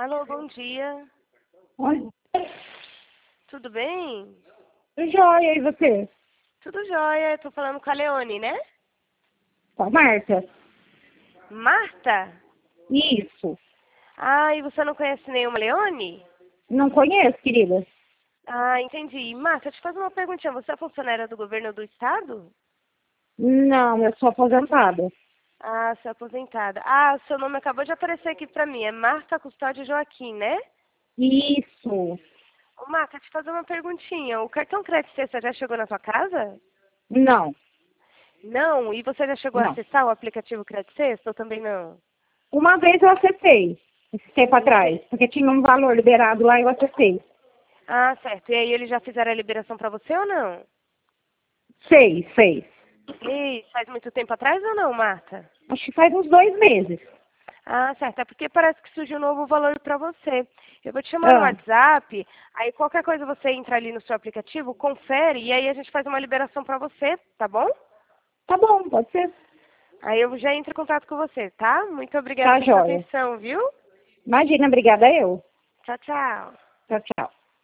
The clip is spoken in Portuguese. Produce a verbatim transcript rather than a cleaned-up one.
Alô, bom dia. Oi. Tudo bem? Joia, e você? Tudo jóia. Estou falando com a Leone, né? Com a Marta? Marta? Isso. Ah, e você não conhece nenhuma Leone? Não conheço, querida. Ah, entendi. Marta, te faço uma perguntinha. Você é funcionária do governo do estado? Não, eu sou aposentada. Ah, você é aposentada. Ah, seu nome acabou de aparecer aqui pra mim. É Marta Custódio Joaquim, né? Isso. Ô, Marta, te fazer uma perguntinha. O cartão crédito Cesta já chegou na sua casa? Não, Não? E você já chegou a não. acessar o aplicativo Crédito Sexta ou também não? Uma vez eu acessei, esse tempo atrás, Entendi. porque tinha um valor liberado lá e eu acessei. Ah, certo. E aí eles já fizeram a liberação pra você ou não? Seis, seis. E faz muito tempo atrás ou não, Marta? Acho que faz uns dois meses. Ah, certo. É porque parece que surgiu um novo valor para você. Eu vou te chamar no Ah, WhatsApp, aí qualquer coisa você entra ali no seu aplicativo, confere e aí a gente faz uma liberação para você, tá bom? tá bom, pode ser. Aí eu já entro em contato com você, tá? Muito obrigada Tá, pela sua joia. atenção, viu? Imagina, obrigada eu. Tchau, tchau. Tchau, tchau.